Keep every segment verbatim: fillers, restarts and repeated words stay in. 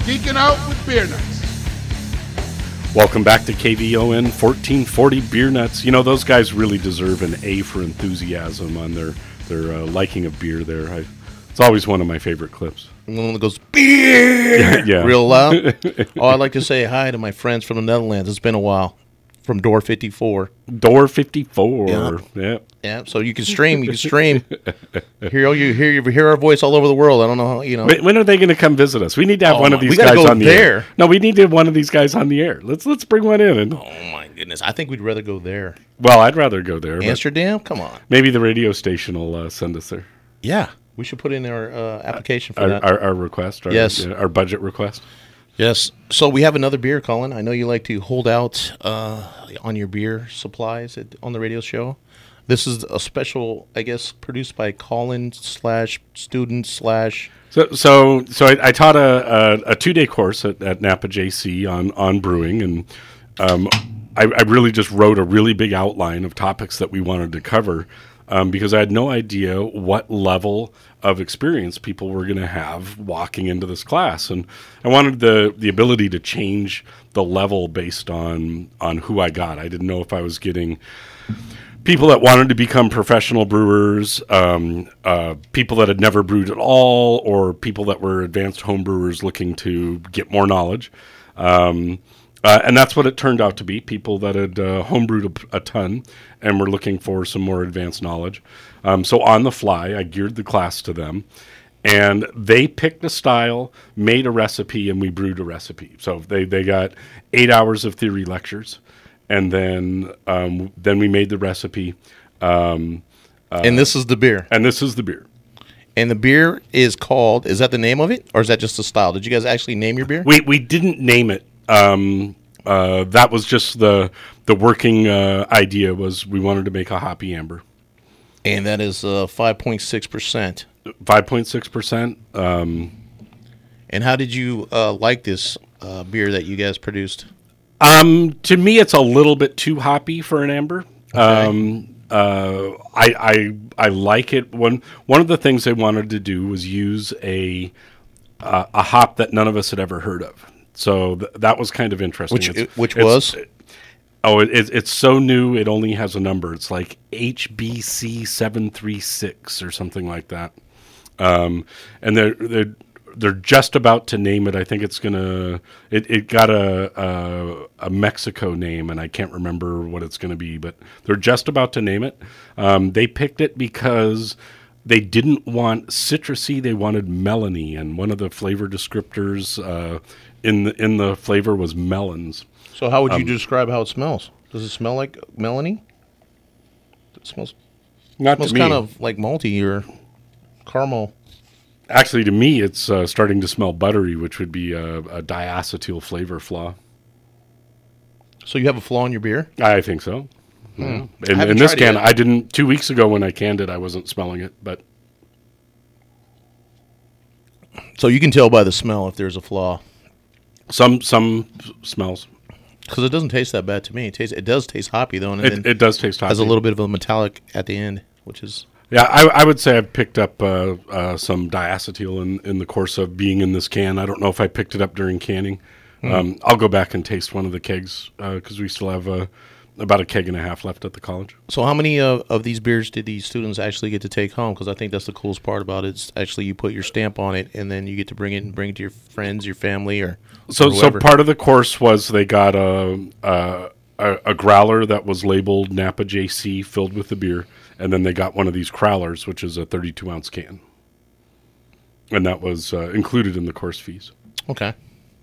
Geeking Out with Beer Nuts. Welcome back to K V O N fourteen forty Beer Nuts. You know, those guys really deserve an A for enthusiasm on their, their uh, liking of beer there. I, it's always one of my favorite clips. The one that goes, beer, yeah. real loud. Oh, I'd like to say hi to my friends from the Netherlands. It's been a while. From Door fifty-four. Door fifty-four. Yeah. Yeah. Yeah, so you can stream. You can stream. Hear you hear you hear our voice all over the world. I don't know how, you know. When, when are they going to come visit us? We need to have Oh one my- of these we gotta guys go on the there. air. No, we need to have one of these guys on the air. Let's let's bring one in. And, Oh, my goodness. I think we'd rather go there. well, I'd rather go there. but Amsterdam? Come on. Maybe the radio station will uh, send us there. Yeah. We should put in our uh, application for Our, that. our, our request. Our, Yes. yeah, our budget request. Yes. So we have another beer, Colin. I know you like to hold out uh, on your beer supplies at, on the radio show. This is a special, I guess, produced by Colin slash student slash. So, so, so I, I taught a, a, a two-day course at, at Napa J C on, on brewing, and um, I, I really just wrote a really big outline of topics that we wanted to cover um, because I had no idea what level of experience people were going to have walking into this class, and I wanted the the ability to change the level based on on who I got. I didn't know if I was getting people that wanted to become professional brewers, um, uh, people that had never brewed at all, or people that were advanced home brewers looking to get more knowledge. Um, uh, and that's what it turned out to be, people that had uh, homebrewed a, a ton and were looking for some more advanced knowledge. Um, so on the fly, I geared the class to them. And they picked a style, made a recipe, and we brewed a recipe. So they, they got eight hours of theory lectures. And then um, then we made the recipe. Um, uh, and this is the beer. and this is the beer. And the beer is called, is that the name of it? Or is that just a style? Did you guys actually name your beer? We we didn't name it. Um, uh, that was just the the working uh, idea was we wanted to make a hoppy amber. And that is uh, five point six percent. five point six percent. Um, And how did you uh, like this uh, beer that you guys produced? um, to me, it's a little bit too hoppy for an amber. Um, uh, I, I I like it. One one of the things I wanted to do was use a uh, a hop that none of us had ever heard of. So th- that was kind of interesting. Which It's- which it's- was? Oh, it, it, it's so new. It only has a number. It's like H B C seven three six or something like that. Um, and they're they're they're just about to name it. I think it's gonna. It, it got a, a a Mexico name, and I can't remember what it's gonna be. But they're just about to name it. Um, they picked it because they didn't want citrusy. They wanted melony, and one of the flavor descriptors uh, in the in the flavor was melons. So how would you Um, describe how it smells? Does it smell like melony? It smells, Not smells to me. kind of like malty or caramel. Actually, to me, it's uh, starting to smell buttery, which would be a, a diacetyl flavor flaw. So you have a flaw in your beer? I think so. Yeah. In, haven't in this tried it can, yet. I didn't. Two weeks ago when I canned it, I wasn't smelling it, but So you can tell by the smell if there's a flaw. some some smells. Because it doesn't taste that bad to me. It tastes. It does taste hoppy, though, and It, then it does taste hoppy. has a little bit of a metallic at the end, which is... Yeah, I, I would say I've picked up uh, uh, some diacetyl in, in the course of being in this can. I don't know if I picked it up during canning. Um, I'll go back and taste one of the kegs because we still have uh, about a keg and a half left at the college. So how many uh, of these beers did these students actually get to take home? Because I think that's the coolest part about it. It's actually you put your stamp on it, and then you get to bring it and bring it to your friends, your family, or So, or so whoever. part of the course was they got a, a a a growler that was labeled Napa J C, filled with the beer, and then they got one of these crowlers, which is a thirty-two ounce can, and that was uh, included in the course fees. Okay.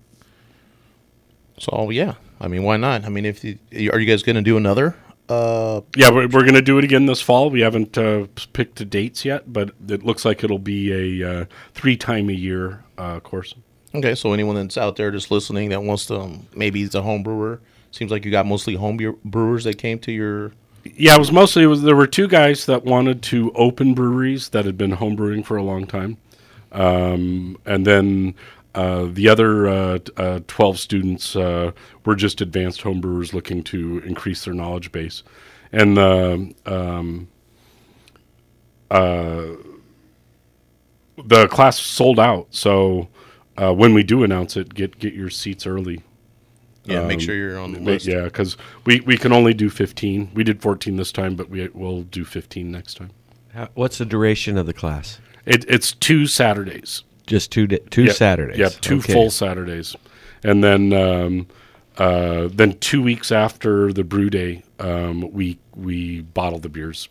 So yeah, I mean, why not? I mean, if you, are you guys going to do another? Uh, Yeah, we're, we're going to do it again this fall. We haven't uh, picked the dates yet, but it looks like it'll be a uh, three time a year uh, course. okay, so anyone that's out there just listening that wants to, um, maybe it's a home brewer. Seems like you got mostly home beer brewers that came to your. Yeah, it was mostly it was there were two guys that wanted to open breweries that had been homebrewing for a long time, um, and then uh, the other uh, t- uh, twelve students uh, were just advanced homebrewers looking to increase their knowledge base, and the um, uh, the class sold out. So uh, when we do announce it, get get your seats early. Yeah, Um, make sure you're on the Ma- list. Yeah, because we, we can only do fifteen. We did fourteen this time, but we will do fifteen next time. How, what's the duration of the class? It, it's two Saturdays. Just two di- two Yep. Saturdays. Yep, two Okay. full Saturdays, and then um, uh, then two weeks after the brew day, um, we we bottle the beers.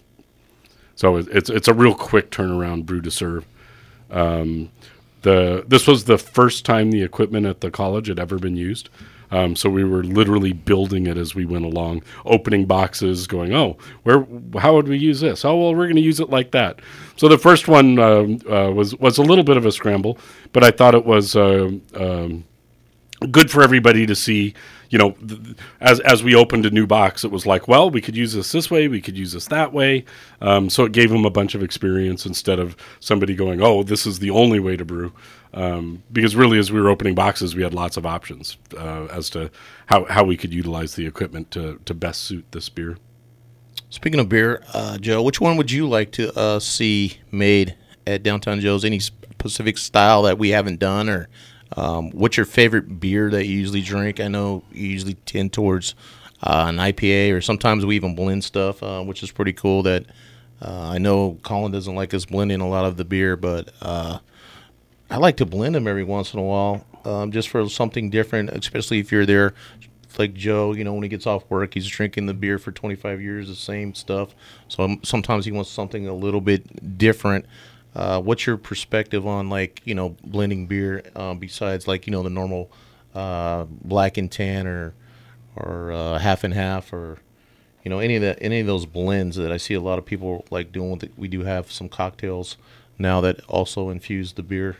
So it- it's it's a real quick turnaround brew to serve. Um, the this was the first time the equipment at the college had ever been used. Um, so we were literally building it as we went along, opening boxes, going, "Oh, where? How would we use this? Oh, well, we're going to use it like that." So the first one um, uh, was was a little bit of a scramble, but I thought it was uh, um, good for everybody to see. You know, th- as as we opened a new box, it was like, well, we could use this this way, we could use this that way. Um, so it gave them a bunch of experience instead of somebody going, "Oh, this is the only way to brew." Um, because really, as we were opening boxes, we had lots of options uh, as to how, how we could utilize the equipment to, to best suit this beer. Speaking of beer, uh, Joe, which one would you like to uh, see made at Downtown Joe's? Any specific style that we haven't done, or um, what's your favorite beer that you usually drink? I know you usually tend towards uh, an I P A, or sometimes we even blend stuff, uh, which is pretty cool. That uh, I know Colin doesn't like us blending a lot of the beer, but uh, I like to blend them every once in a while, um, just for something different, especially if you're there. Like Joe, you know, when he gets off work, he's drinking the beer for twenty-five years, the same stuff. So um, sometimes he wants something a little bit different. Uh, what's your perspective on, like, you know, blending beer um, besides, like, you know, the normal uh, black and tan or or uh, half and half, or, you know, any of that, any of those blends that I see a lot of people like doing with it. We do have some cocktails now that also infuse the beer.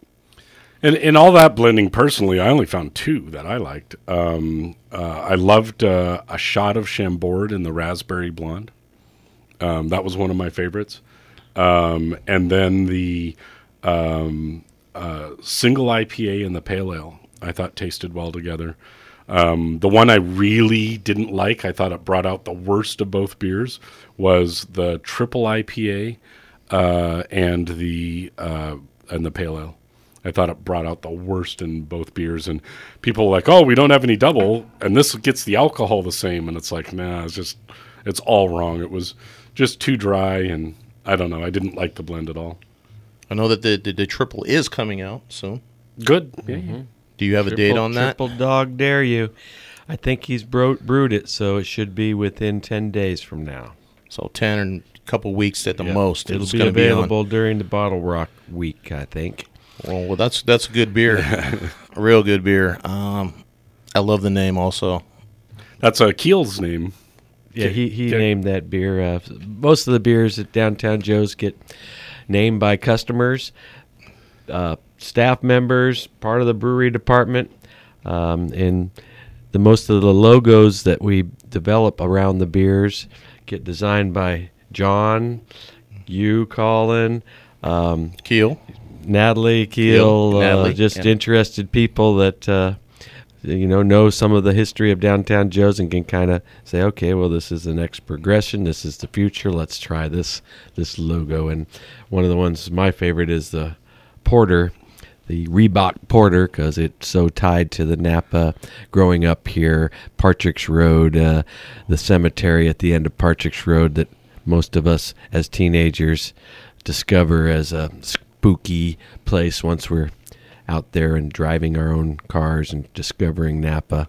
And in all that blending, personally, I only found two that I liked. Um, uh, I loved uh, a shot of Chambord in the Raspberry Blonde. Um, that was one of my favorites. Um, and then the um, uh, single I P A and the Pale Ale, I thought tasted well together. Um, the one I really didn't like, I thought it brought out the worst of both beers, was the triple I P A uh, and the uh, and the Pale Ale. I thought it brought out the worst in both beers, and people were like, "Oh, we don't have any double, and this gets the alcohol the same." And it's like, nah, it's just, it's all wrong. It was just too dry, and I don't know. I didn't like the blend at all. I know that the, the, the triple is coming out soon. Good. Yeah. Mm-hmm. Do you have a date on that? Triple dog dare you. I think he's bro- brewed it, so it should be within ten days from now. So ten and a couple weeks at the Yep. most. It'll it's be gonna available during the Bottle Rock week, I think. Well, well, that's that's a good beer, a real good beer. Um, I love the name also. That's a Keel's name. Yeah, he, he Okay. named that beer. Uh, most of the beers at Downtown Joe's get named by customers, uh, staff members, part of the brewery department, um, and the most of the logos that we develop around the beers get designed by John, you, Colin, um, Keel. Natalie Keel, Keel, uh, Natalie, just yeah. interested people that uh, you know know some of the history of Downtown Joe's and can kind of say, okay, well, this is the next progression. This is the future. Let's try this this logo. And one of the ones, my favorite, is the Porter, the Reebok Porter, because it's so tied to the Napa growing up here, Partridge Road, uh, the cemetery at the end of Partridge Road that most of us as teenagers discover as a spooky place once we're out there and driving our own cars and discovering Napa.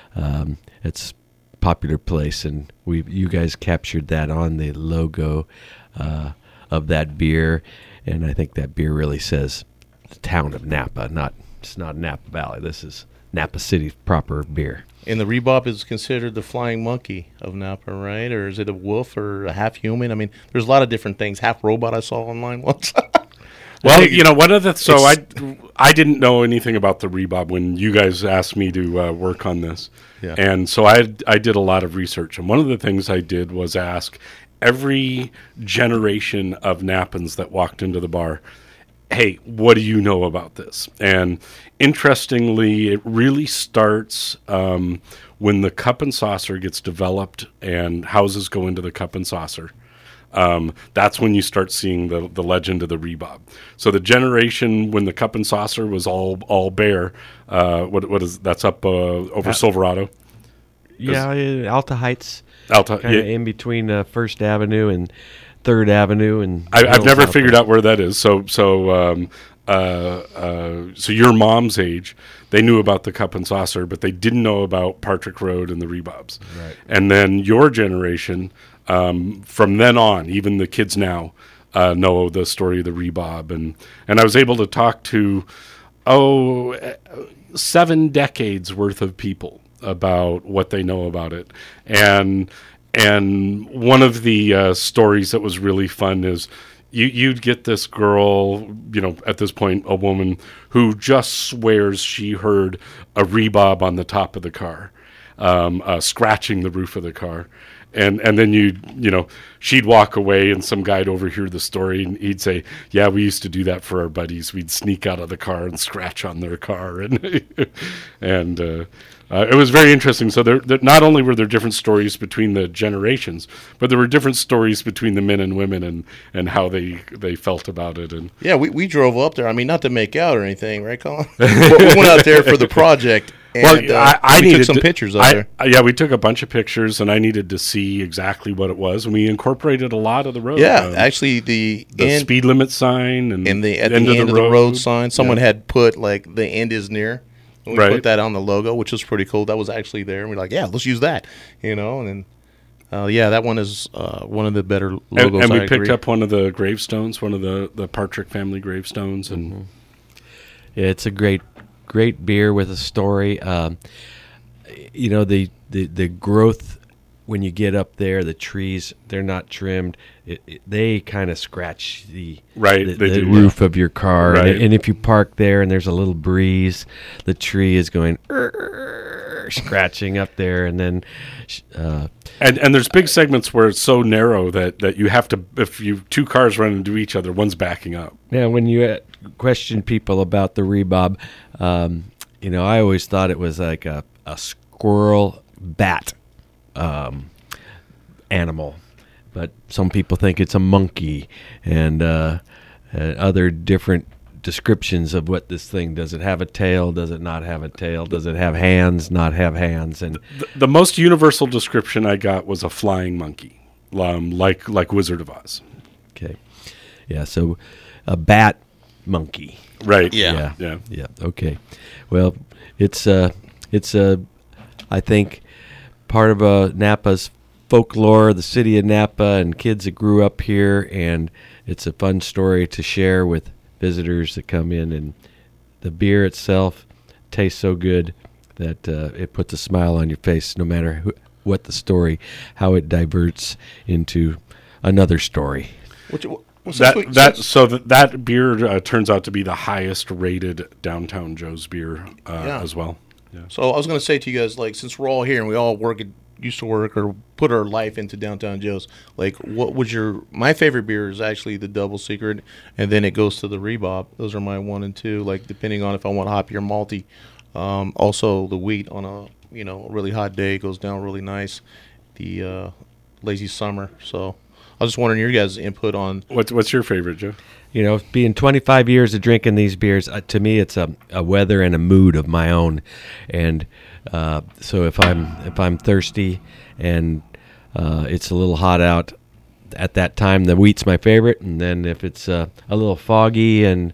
Um, it's a popular place, and we you guys captured that on the logo uh, of that beer, and I think that beer really says the town of Napa. Not it's not Napa Valley. This is Napa City's proper beer. And the Reebok is considered the flying monkey of Napa, right? Or is it a wolf or a half human? I mean, there's a lot of different things. Half robot I saw online once. Well, you know, one of the so I I didn't know anything about the Reebok when you guys asked me to uh, work on this, Yeah. and so I I did a lot of research, and one of the things I did was ask every generation of Napans that walked into the bar, "Hey, what do you know about this?" And interestingly, it really starts um, when the cup and saucer gets developed and houses go into the cup and saucer. Um, that's when you start seeing the the legend of the Rebob. So the generation when the Cup and Saucer was all all bare, uh, what what is that's up uh, over Uh, Silverado, Yeah, uh, Alta Heights, Alta. kind of Yeah, in between uh, First Avenue and Third Avenue, and I, I've Middle never South figured End. out where that is. So so um, uh, uh, so your mom's age, they knew about the Cup and Saucer, but they didn't know about Partridge Road and the Rebobs. Right. And then your generation, um, from then on, even the kids now uh, know the story of the Rebob, and and I was able to talk to oh eh, seven decades worth of people about what they know about it, and and one of the uh, stories that was really fun is you you'd get this girl, you know, at this point a woman who just swears she heard a Rebob on the top of the car, um, uh, scratching the roof of the car. And and then you you know she'd walk away and some guy'd overhear the story and he'd say, yeah, we used to do that for our buddies. We'd sneak out of the car and scratch on their car, and and uh, uh, it was very interesting. So there, there not only were there different stories between the generations, but there were different stories between the men and women and, and how they, they felt about it. And Yeah, we, we drove up there. I mean, not to make out or anything, right, Colin? But we went out there for the project, and Well, uh, I, I we needed took some to- pictures up I- there. I- yeah, we took a bunch of pictures, and I needed to see exactly what it was, and we incorporated a lot of the road. Yeah, um, actually, the, the end, speed limit sign and, and the at the end, of the road, sign, someone Yeah. had put like the end is near. And we Right. put that on the logo, which was pretty cool. That was actually there, and we're like, yeah, let's use that, you know. And then, uh, yeah, that one is uh, one of the better And, logos. and we I picked agree. up one of the gravestones, one of the, the Partridge family gravestones, and Mm-hmm. Yeah, it's a great, great beer with a story. Um, you know, the, the, the growth when you get up there, the trees, they're not trimmed. It, it, they kind of scratch the, Right, the, they the do, roof of your car. Right. And, and if you park there and there's a little breeze, the tree is going "Err," scratching up there. And then uh, And and there's big segments where it's so narrow that, that you have to, if you two cars run into each other, one's backing up. yeah, when you uh, question people about the Rebob, um, you know, I always thought it was like a, a squirrel bat um, animal, but some people think it's a monkey, and uh, uh, other different descriptions of what this thing. Does it have a tail? Does it not have a tail? Does it have hands? Not have hands? And The, the most universal description I got was a flying monkey, um, like like Wizard of Oz. okay, yeah, so a bat monkey. Right. Yeah. Yeah. Yeah. Okay. Well, it's uh, it's uh, I think part of uh, Napa's folklore, the city of Napa, and kids that grew up here, and it's a fun story to share with visitors that come in. And the beer itself tastes so good that uh, it puts a smile on your face, no matter who, what the story, how it diverts into another story. Which, well, since That we- that since- so that that beer uh, turns out to be the highest rated Downtown Joe's beer uh, Yeah. as well. Yeah. So I was going to say to you guys, like, since we're all here and we all work, at, used to work or put our life into Downtown Joe's, like, what would your, my favorite beer is actually the Double Secret, and then it goes to the Rebob. Those are my one and two, like, depending on if I want hoppy or malty. Um, also, the wheat on a, you know, a really hot day goes down really nice. The uh, Lazy Summer. So I was just wondering your guys' input on, What's what's your favorite, Joe? You know, being twenty-five years of drinking these beers, uh, to me, it's a, a weather and a mood of my own. And uh, so if I'm if I'm thirsty and uh, it's a little hot out at that time, the wheat's my favorite. And then if it's uh, a little foggy and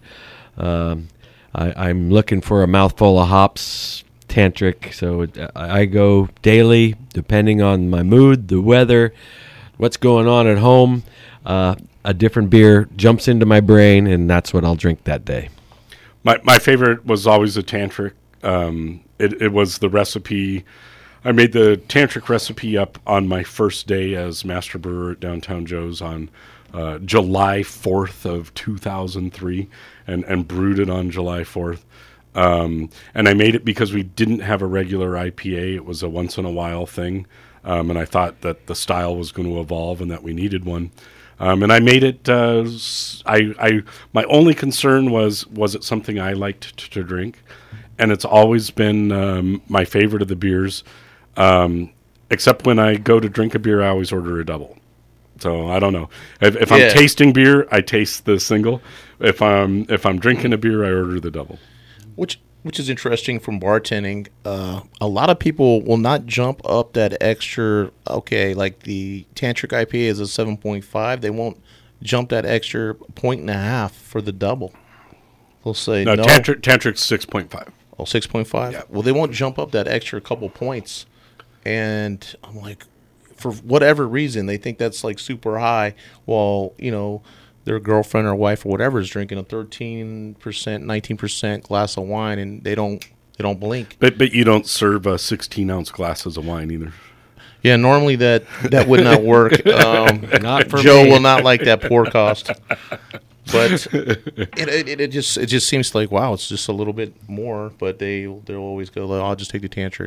um, I, I'm looking for a mouthful of hops, tantric. So I, I go daily, depending on my mood, the weather, what's going on at home. Uh, a different beer jumps into my brain, and that's what I'll drink that day. My my favorite was always the tantric. Um, it it was the recipe. I made the tantric recipe up on my first day as master brewer at Downtown Joe's on uh, July fourth of two thousand three, and and brewed it on July fourth. Um, and I made it because we didn't have a regular I P A. It was a once in a while thing, um, and I thought that the style was going to evolve and that we needed one. Um, and I made it. Uh, s- I, I my only concern was was it something I liked t- to drink, and it's always been um, my favorite of the beers. Um, except when I go to drink a beer, I always order a double. So I don't know. If, if I'm Yeah. tasting beer, I taste the single. If I'm if I'm drinking a beer, I order the double. Which which is interesting from bartending. Uh, a lot of people will not jump up that extra. Okay, like the Tantric I P A is a seven point five. They won't jump that extra point and a half for the double. They'll say No, no. Tantric Tantric's six point five. Oh, six point five? Yeah. Well, they won't jump up that extra couple points. And I'm like, for whatever reason, they think that's like super high. Well, you know, their girlfriend or wife or whatever is drinking a thirteen percent, nineteen percent glass of wine, and they don't they don't blink. But but you don't serve uh, sixteen ounce glasses of wine either. Yeah, normally that, that would not work. Um, Not for Joe me. will not like that pour cost. But it, it it just it just seems like, wow, it's just a little bit more. But they they'll always go, like, I'll just take the Tantric.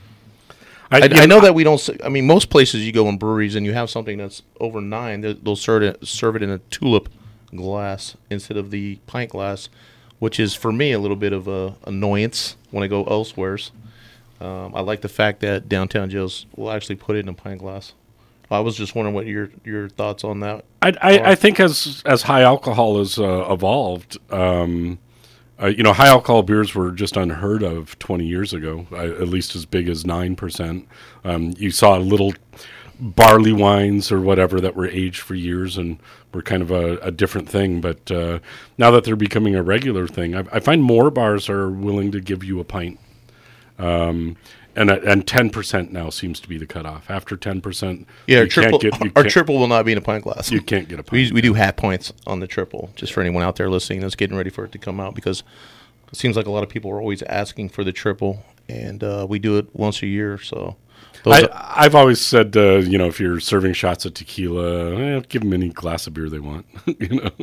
I, I know that we don't. s- I mean, most places you go in breweries and you have something that's over nine, they- they'll serve it serve it in a tulip glass instead of the pint glass, which is for me a little bit of a annoyance when I go elsewheres. Um, I like the fact that Downtown Joe's will actually put it in a pint glass. I was just wondering what your your thoughts on that. I, I, I think as as high alcohol has uh, evolved, um, uh, you know, high alcohol beers were just unheard of twenty years ago, uh, at least as big as nine percent. Um, you saw little barley wines or whatever that were aged for years and were kind of a, a different thing. But uh, now that they're becoming a regular thing, I, I find more bars are willing to give you a pint. Um, and uh, and ten percent now seems to be the cutoff. After ten percent, Yeah, our you triple can't get you our can't- triple will not be in a pint glass. You can't get a pint. We we do half points on the triple, just for anyone out there listening that's getting ready for it to come out, because it seems like a lot of people are always asking for the triple, and uh, we do it once a year. So those are- I, I've always said, uh, you know, if you're serving shots of tequila, eh, give them any glass of beer they want. you know,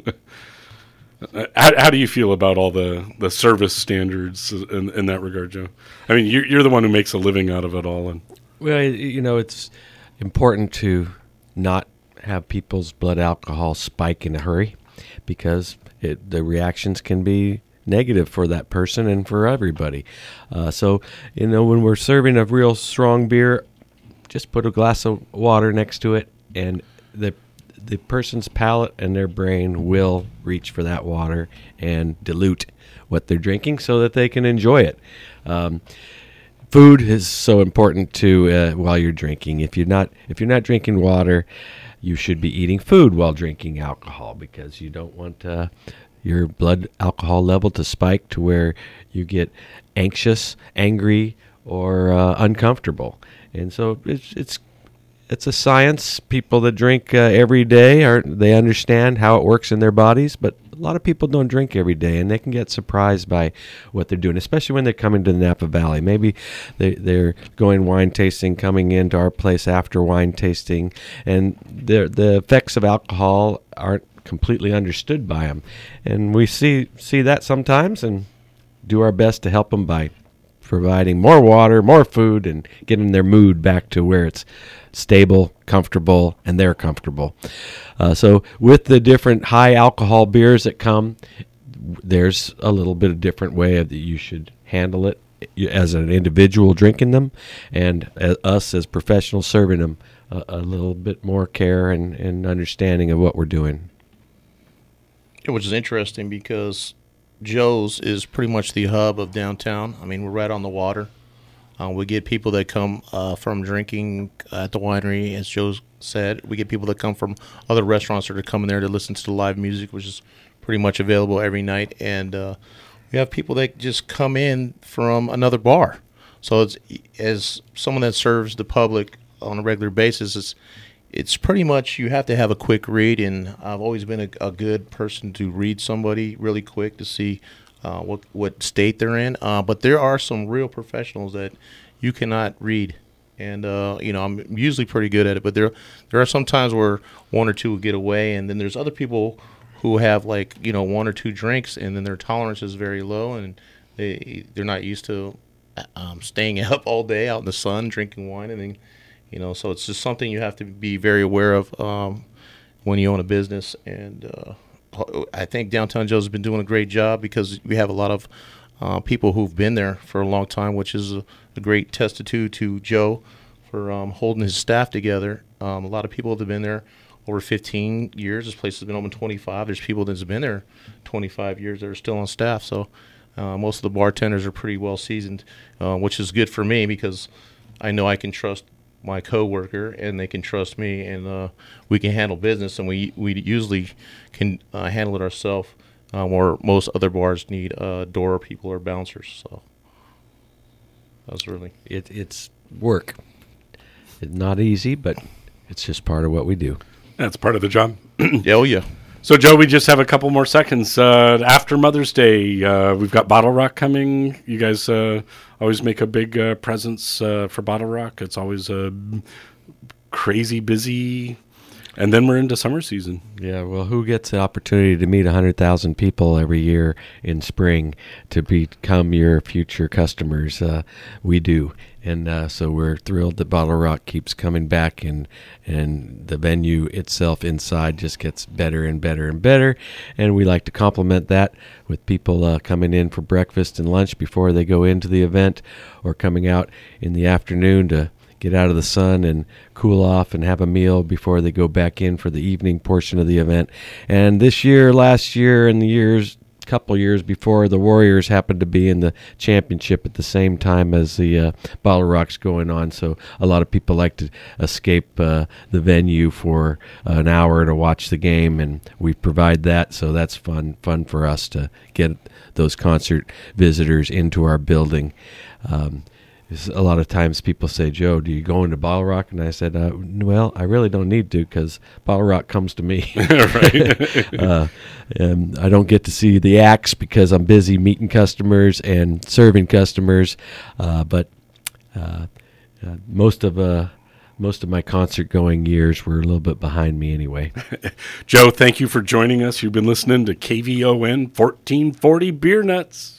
Uh, how, how do you feel about all the, the service standards in, in that regard, Joe? I mean, you're, you're the one who makes a living out of it all, and Well, you know, it's important to not have people's blood alcohol spike in a hurry, because it, the reactions can be negative for that person and for everybody. Uh, so, you know, when we're serving a real strong beer, just put a glass of water next to it, and the the person's palate and their brain will reach for that water and dilute what they're drinking so that they can enjoy it. Um, Food is so important too uh, while you're drinking. If you're not if you're not drinking water, you should be eating food while drinking alcohol, because you don't want uh, your blood alcohol level to spike to where you get anxious, angry, or uh, uncomfortable. And so it's it's it's a science. People that drink uh, every day are they understand how it works in their bodies, but a lot of people don't drink every day, and they can get surprised by what they're doing, especially when they're coming to the Napa Valley. Maybe they, they're going wine tasting, coming into our place after wine tasting, and the the effects of alcohol aren't completely understood by them. And we see see that sometimes and do our best to help them by providing more water, more food, and getting their mood back to where it's stable, comfortable, and they're comfortable. Uh, so with the different high alcohol beers that come, there's a little bit of different way that you should handle it as an individual drinking them, and as us as professionals serving them, a, a little bit more care and, and understanding of what we're doing. which is interesting because Joe's is pretty much the hub of downtown. I mean, we're right on the water. Uh, we get people that come uh, from drinking at the winery, as Joe said. We get people that come from other restaurants that are coming there to listen to the live music, which is pretty much available every night. And uh, we have people that just come in from another bar. So it's, as someone that serves the public on a regular basis, it's it's pretty much you have to have a quick read. And I've always been a, a good person to read somebody really quick to see Uh, what what state they're in, uh, but there are some real professionals that you cannot read, and uh, you know I'm usually pretty good at it. But there there are some times where one or two will get away, and then there's other people who have like you know one or two drinks, and then their tolerance is very low, and they they're not used to um, staying up all day out in the sun drinking wine, and then you know so it's just something you have to be very aware of um, when you own a business. And uh, I think Downtown Joe's has been doing a great job because we have a lot of uh, people who've been there for a long time, which is a, a great testitude to Joe for um, holding his staff together. Um, a lot of people that have been there over fifteen years. This place has been open twenty-five. There's people that's been there twenty-five years that are still on staff. So uh, most of the bartenders are pretty well seasoned, uh, which is good for me because I know I can trust my coworker and they can trust me, and uh, we can handle business, and we we usually can uh, handle it ourselves. Um, where most other bars need uh, door people or bouncers. So that's really It, it's work. It's not easy, but it's just part of what we do. That's part of the job. yeah, oh yeah. So, Joe, we just have a couple more seconds. Uh, after Mother's Day, uh, we've got Bottle Rock coming. You guys uh, always make a big uh, presence uh, for Bottle Rock. It's always uh, crazy busy. And then we're into summer season. Yeah, well, who gets the opportunity to meet one hundred thousand people every year in spring to become your future customers? Uh, we do. And uh, so we're thrilled that Bottle Rock keeps coming back, and and the venue itself inside just gets better and better and better. And we like to complement that with people uh, coming in for breakfast and lunch before they go into the event, or coming out in the afternoon to get out of the sun and cool off and have a meal before they go back in for the evening portion of the event. And this year, last year, and the years, couple years before, the Warriors happened to be in the championship at the same time as the uh, Bottle Rock's going on. So a lot of people like to escape uh, the venue for an hour to watch the game, and we provide that. So that's fun, fun for us to get those concert visitors into our building. Um, A lot of times people say, Joe, do you go into Bottle Rock? And I said, uh, well, I really don't need to because Bottle Rock comes to me. uh, and I don't get to see the acts because I'm busy meeting customers and serving customers. Uh, but uh, uh, most of uh, most of my concert-going years were a little bit behind me anyway. Joe, thank you for joining us. You've been listening to K V O N fourteen forty Beer Nuts.